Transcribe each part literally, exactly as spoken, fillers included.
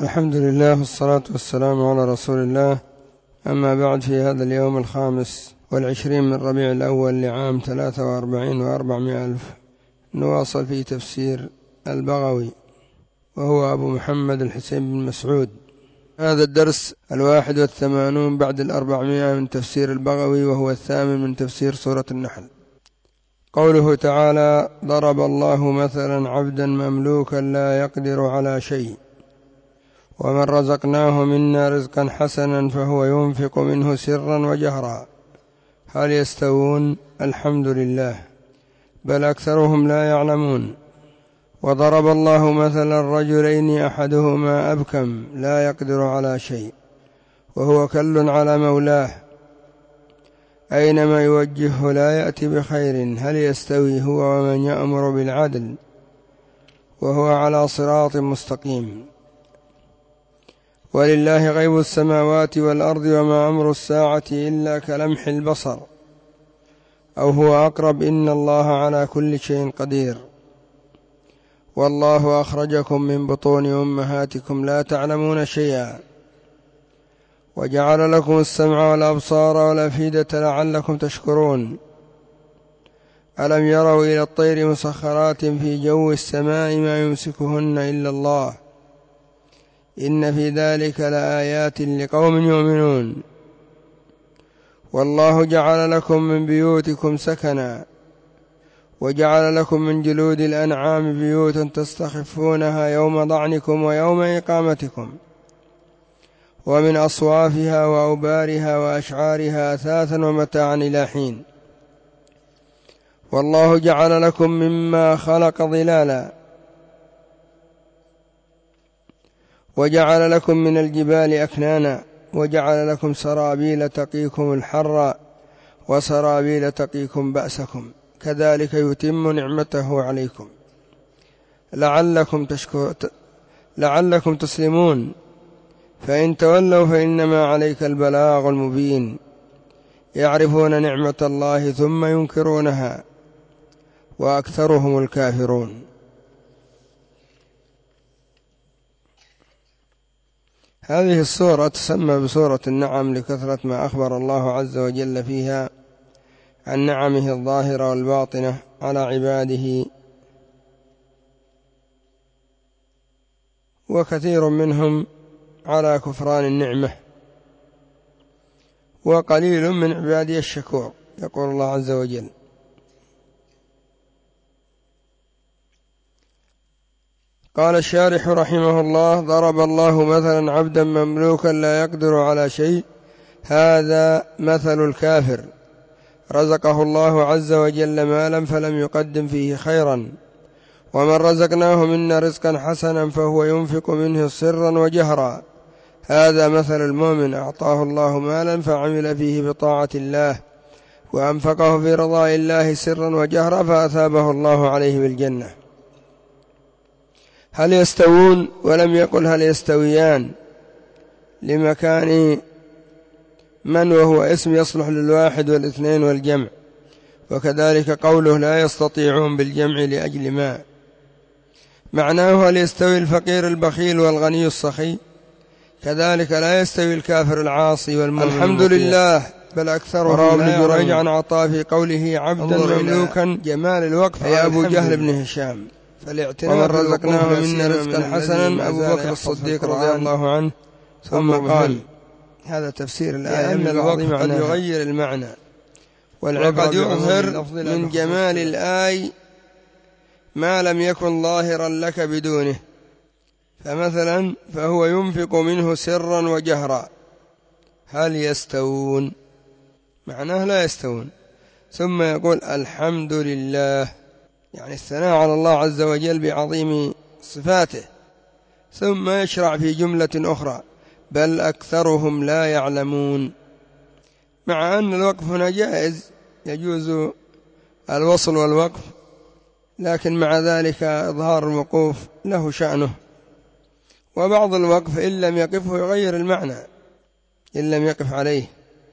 الحمد لله والصلاة والسلام على رسول الله. أما بعد، في هذا اليوم الخامس والعشرين من ربيع الأول لعام ثلاثة وأربعين وأربعمائة ألف نواصل في تفسير البغوي، وهو أبو محمد الحسين بن مسعود. هذا الدرس الواحد والثمانون بعد الأربعمائة من تفسير البغوي، وهو الثامن من تفسير سورة النحل. قوله تعالى: ضرب الله مثلا عبدا مملوكا لا يقدر على شيء ومن رزقناه منا رزقا حسنا فهو ينفق منه سرا وجهرا هل يستوون؟ الحمد لله، بل أكثرهم لا يعلمون. وضرب الله مثلا رجلين أحدهما أبكم لا يقدر على شيء وهو كل على مولاه أينما يوجهه لا يأتي بخير هل يستوي هو ومن يأمر بالعدل وهو على صراط مستقيم؟ ولله غيب السماوات والأرض وما أمر الساعة إلا كلمح البصر أو هو أقرب إن الله على كل شيء قدير. والله أخرجكم من بطون أمهاتكم لا تعلمون شيئا وجعل لكم السمع والأبصار والأفئدة لعلكم تشكرون. ألم يروا إلى الطير مسخرات في جو السماء ما يمسكهن إلا الله إن في ذلك لآيات لقوم يؤمنون. والله جعل لكم من بيوتكم سكنا وجعل لكم من جلود الأنعام بيوتا تستخفونها يوم ضعنكم ويوم إقامتكم ومن أصوافها وأوبارها وأشعارها أثاثا ومتاعا إلى حين. والله جعل لكم مما خلق ظلالا وجعل لكم من الجبال أكنانا وجعل لكم سرابيل تقيكم الحر وسرابيل تقيكم بأسكم كذلك يتم نعمته عليكم لعلكم تشكر لعلكم تسلمون. فإن تولوا فإنما عليك البلاغ المبين. يعرفون نعمة الله ثم ينكرونها وأكثرهم الكافرون. هذه السورة تسمى بسورة النعم لكثرة ما أخبر الله عز وجل فيها عن نعمه الظاهرة والباطنة على عباده، وكثير منهم على كفران النعمة وقليل من عبادي الشكور. يقول الله عز وجل: قال الشارح رحمه الله: ضرب الله مثلا عبدا مملوكا لا يقدر على شيء. هذا مثل الكافر رزقه الله عز وجل مالا فلم يقدم فيه خيرا، ومن رزقناه منا رزقا حسنا فهو ينفق منه سرا وجهرا. هذا مثل المؤمن أعطاه الله مالا فعمل فيه بطاعة الله وأنفقه في رضاء الله سرا وجهرا فأثابه الله عليه بالجنة. هل يستوون؟ ولم يقل هل يستويان لمكان من، وهو اسم يصلح للواحد والاثنين والجمع، وكذلك قوله لا يستطيعون بالجمع لأجل ما. معناه هل يستوي الفقير البخيل والغني السخي؟ كذلك لا يستوي الكافر العاصي والمؤمن. الحمد لله، بل أكثرهم لا يعلمون. ابن جريج عن عطاء في قوله عبدا مملوكا جمال الوقف يا أبو جهل بن هشام، ومن رزقناه منا رزقا حسنا أبو بكر الصديق رضي الله عنه. ثم قال: هذا تفسير الآية أن الوقف قد يغير المعنى وقد يظهر من جمال الآية ما لم يكن ظاهرا لك بدونه. فمثلا فهو ينفق منه سرا وجهرا هل يستوون؟ معناه لا يستوون. ثم يقول الحمد لله، يعني الثناء على الله عز وجل بعظيم صفاته. ثم يشرع في جملة أخرى: بل أكثرهم لا يعلمون. مع أن الوقف هنا جائز، يجوز الوصل والوقف، لكن مع ذلك إظهار الوقوف له شأنه. وبعض الوقف إن لم يقفه يغير المعنى إن لم يقف عليه.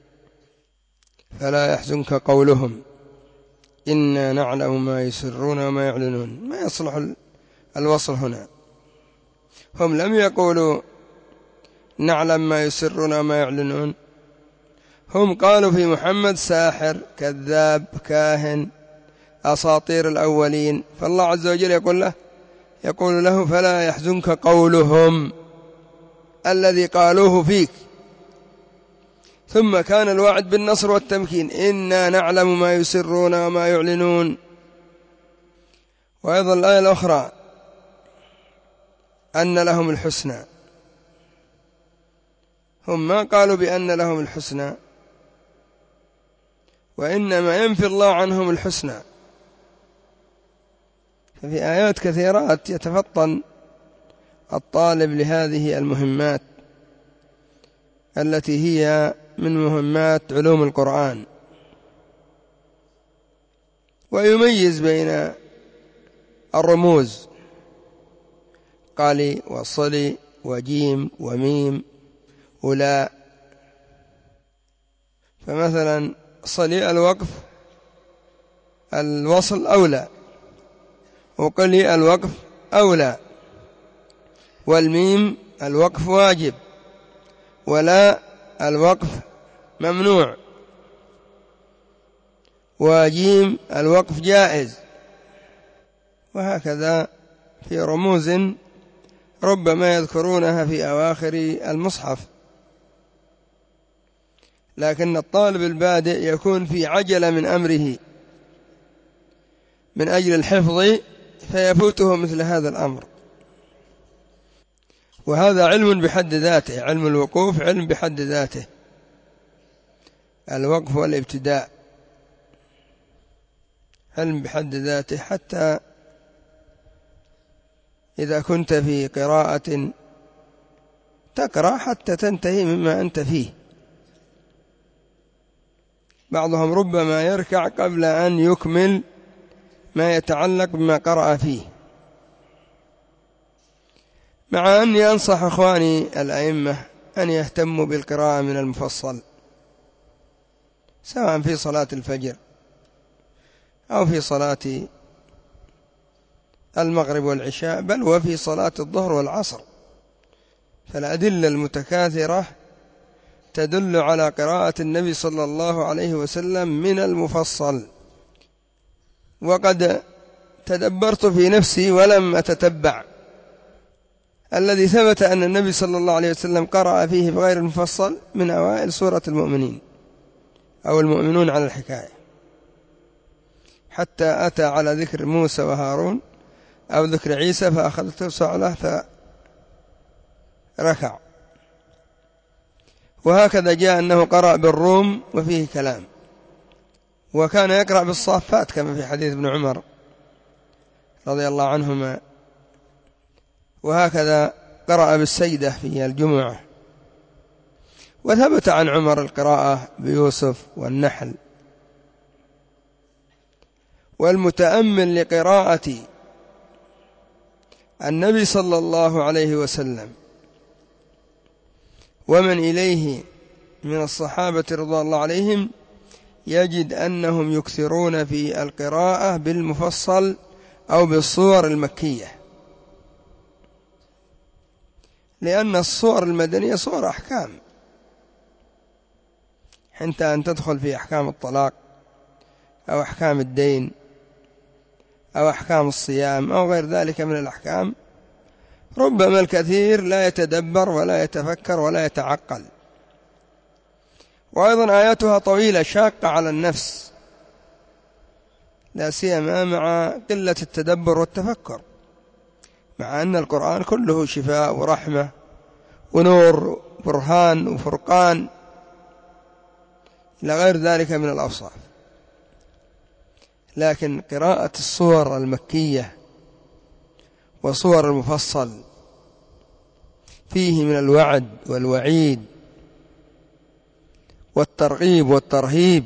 فلا يحزنك قولهم إنا نعلم ما يسرون وما يعلنون، ما يصلح الوصل هنا. هم لم يقولوا نعلم ما يسرون وما يعلنون. هم قالوا في محمد ساحر كذاب كاهن أساطير الأولين، فالله عز وجل يقول له يقول له فلا يحزنك قولهم الذي قالوه فيك. ثم كان الوعد بالنصر والتمكين، إنا نعلم ما يسرون وما يعلنون. وأيضا الآية الأخرى أن لهم الحسنى، هم ما قالوا بأن لهم الحسنى، وإنما ينفي الله عنهم الحسنى. ففي آيات كثيرات يتفطن الطالب لهذه المهمات التي هي من مهمات علوم القرآن، ويميز بين الرموز قالي وصلي وجيم وميم ولا. فمثلا صلي الوقف الوصل أولى، وقلي الوقف أولى، والميم الوقف واجب، ولا الوقف ممنوع، وجيم الوقف جائز، وهكذا في رموز ربما يذكرونها في أواخر المصحف. لكن الطالب البادئ يكون في عجلة من أمره من أجل الحفظ، فيفوته مثل هذا الأمر. وهذا علم بحد ذاته، علم الوقوف علم بحد ذاته، الوقف والابتداء علم بحد ذاته. حتى إذا كنت في قراءة تقرأ حتى تنتهي مما أنت فيه. بعضهم ربما يركع قبل أن يكمل ما يتعلق بما قرأ فيه، مع أني أنصح إخواني الأئمة أن يهتموا بالقراءة من المفصل، سواء في صلاة الفجر أو في صلاة المغرب والعشاء، بل وفي صلاة الظهر والعصر. فالأدلة المتكاثرة تدل على قراءة النبي صلى الله عليه وسلم من المفصل. وقد تدبرت في نفسي ولم أتتبع الذي ثبت أن النبي صلى الله عليه وسلم قرأ فيه بغير المفصل من أوائل سورة المؤمنين أو المؤمنون على الحكاية، حتى أتى على ذكر موسى وهارون أو ذكر عيسى فأخذته صعلة فركع. وهكذا جاء أنه قرأ بالروم وفيه كلام، وكان يقرأ بالصافات كما في حديث ابن عمر رضي الله عنهما، وهكذا قرأ بالسيدة في الجمعة. وثبت عن عمر القراءة بيوسف والنحل. والمتأمل لقراءة النبي صلى الله عليه وسلم ومن إليه من الصحابة رضي الله عليهم يجد أنهم يكثرون في القراءة بالمفصل أو بالصور المكية، لأن الصور المدنية صور أحكام، حتى أن تدخل في أحكام الطلاق أو أحكام الدين أو أحكام الصيام أو غير ذلك من الأحكام، ربما الكثير لا يتدبر ولا يتفكر ولا يتعقل. وأيضا آياتها طويلة شاقة على النفس، لا سيما مع قلة التدبر والتفكر، مع أن القرآن كله شفاء ورحمة ونور برهان وفرقان إلى غير ذلك من الأوصاف. لكن قراءة الصور المكية وصور المفصل فيه من الوعد والوعيد والترغيب والترهيب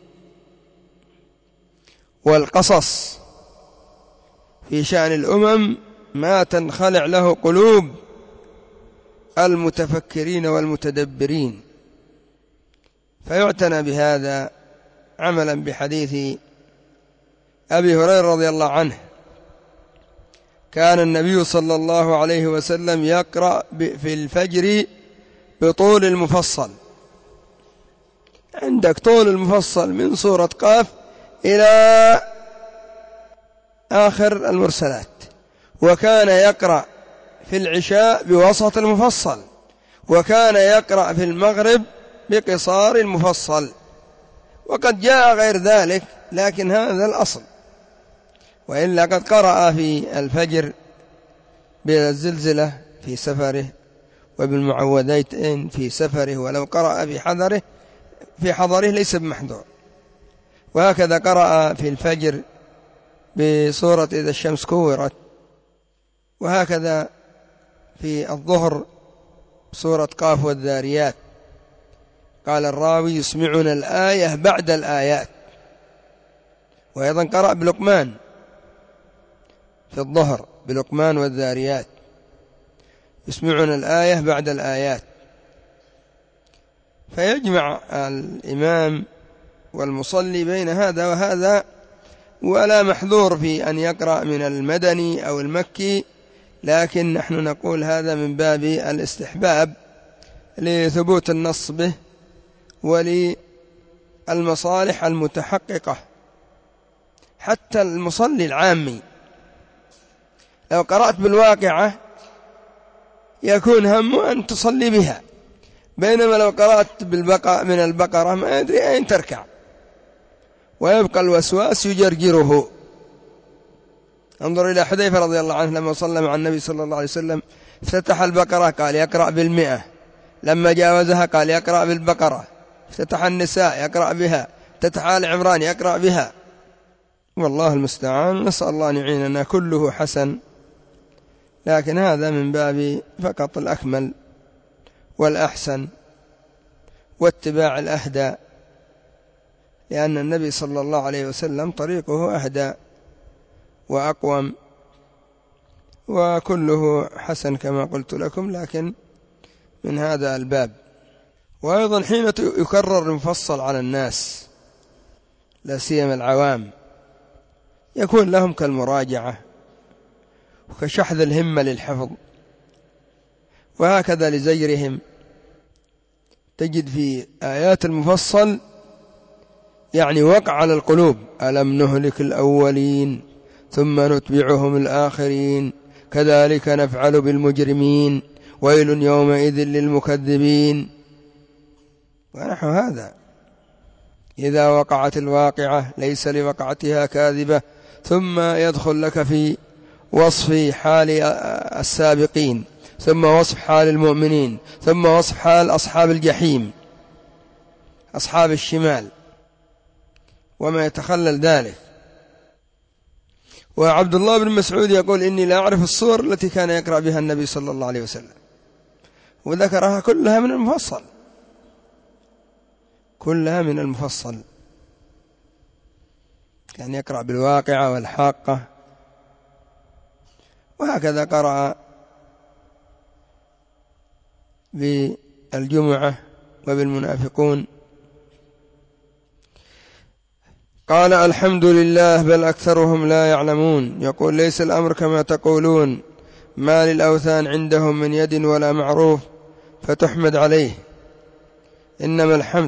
والقصص في شأن الأمم ما تنخلع له قلوب المتفكرين والمتدبرين. فيعتنى بهذا عملا بحديث أبي هريرة رضي الله عنه: كان النبي صلى الله عليه وسلم يقرأ في الفجر بطول المفصل. عندك طول المفصل من سورة قاف إلى آخر المرسلات، وكان يقرأ في العشاء بوسط المفصل، وكان يقرأ في المغرب بقصار المفصل، وقد جاء غير ذلك، لكن هذا الأصل. وإلا قد قرأ في الفجر بالزلزلة في سفره وبالمعوذتين في سفره، ولو قرأ في حضره في حضره ليس بمحذور. وهكذا قرأ في الفجر بسورة إذا الشمس كورت، وهكذا في الظهر سورة قاف والذاريات. قال الراوي يسمعنا الآية بعد الآيات. وأيضا قرأ بلقمان في الظهر بلقمان والذاريات، يسمعنا الآية بعد الآيات. فيجمع الإمام والمصلي بين هذا وهذا، ولا محذور في أن يقرأ من المدني أو المكي، لكن نحن نقول هذا من باب الاستحباب لثبوت النص به وللمصالح المتحققة. حتى المصلي العامي لو قرأت بالواقعة يكون همه أن تصلي بها، بينما لو قرأت بالبقرة من البقرة ما يدري أين تركع، ويبقى الوسواس يجرجره. انظر إلى حذيفة رضي الله عنه لما صلى مع النبي صلى الله عليه وسلم، افتتح البقرة قال يقرأ بالمئة، لما جاوزها قال يقرأ بالبقرة، افتتح النساء يقرأ بها، افتتح آل عمران يقرأ بها. والله المستعان، نسأل الله أن يعيننا. كله حسن، لكن هذا من باب فقط الأكمل والأحسن واتباع الأهدى، لأن النبي صلى الله عليه وسلم طريقه أهدى وأقوم، وكله حسن كما قلت لكم، لكن من هذا الباب. وأيضا حين يكرر المفصل على الناس لا سيما العوام، يكون لهم كالمراجعة وكشحذ الهمة للحفظ، وهكذا لزجرهم. تجد في آيات المفصل يعني وقع على القلوب: ألم نهلك الأولين ثم نتبعهم الآخرين كذلك نفعل بالمجرمين ويل يومئذ للمكذبين. ونحو هذا. إذا وقعت الواقعة ليس لوقعتها كاذبة، ثم يدخل لك في وصف حال السابقين، ثم وصف حال المؤمنين، ثم وصف حال أصحاب الجحيم أصحاب الشمال وما يتخلل ذلك. وعبد الله بن مسعود يقول: إني لا أعرف الصور التي كان يقرأ بها النبي صلى الله عليه وسلم، وذكرها كلها من المفصل، كلها من المفصل. كان يقرأ بالواقعة والحاقة، وهكذا قرأ بالجمعة وبالمنافقون. قال: الحمد لله بل أكثرهم لا يعلمون. يقول: ليس الأمر كما تقولون، ما للأوثان عندهم من يد ولا معروف فتحمد عليه، إنما الحمد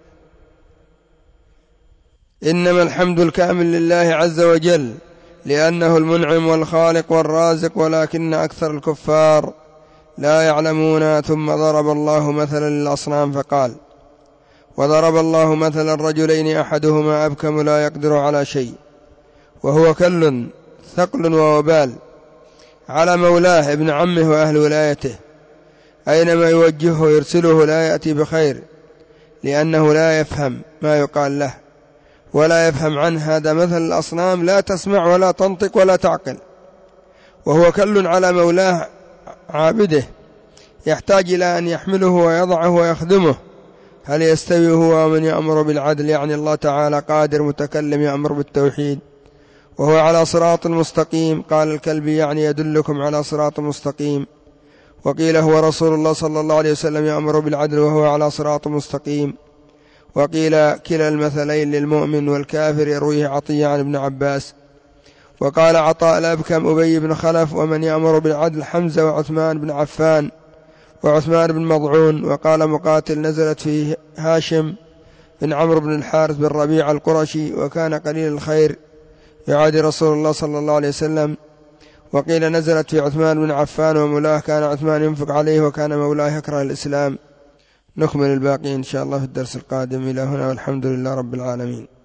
إنما الحمد الكامل لله عز وجل، لأنه المنعم والخالق والرازق، ولكن أكثر الكفار لا يعلمون. ثم ضرب الله مثلا للأصنام فقال: وضرب الله مثلا الرجلين أحدهما أبكم لا يقدر على شيء، وهو كل ثقل ووبال على مولاه ابن عمه وأهل ولايته، أينما يوجهه يرسله لا يأتي بخير، لأنه لا يفهم ما يقال له ولا يفهم عنه. هذا مثل الأصنام، لا تسمع ولا تنطق ولا تعقل. وهو كل على مولاه عابده، يحتاج إلى أن يحمله ويضعه ويخدمه. هل يستوي هو ومن يأمر بالعدل؟ يعني الله تعالى قادر متكلم يأمر بالتوحيد وهو على صراط مستقيم. قال الكلبي: يعني يدلكم على صراط مستقيم. وقيل: هو رسول الله صلى الله عليه وسلم يأمر بالعدل وهو على صراط مستقيم. وقيل: كلا المثلين للمؤمن والكافر، يرويه عطية عن ابن عباس. وقال عطاء الأبكم أبي بن خلف: ومن يأمر بالعدل حمزة وعثمان بن عفان. وعثمان بن مضعون. وقال مقاتل نزلت في هاشم بن عمرو بن الحارث بن ربيع القرشي وكان قليل الخير يعادي رسول الله صلى الله عليه وسلم. وقيل نزلت في عثمان بن عفان ومولاه كان عثمان ينفق عليه وكان مولاه يكره الإسلام. نكمل الباقي إن شاء الله في الدرس القادم. إلى هنا والحمد لله رب العالمين.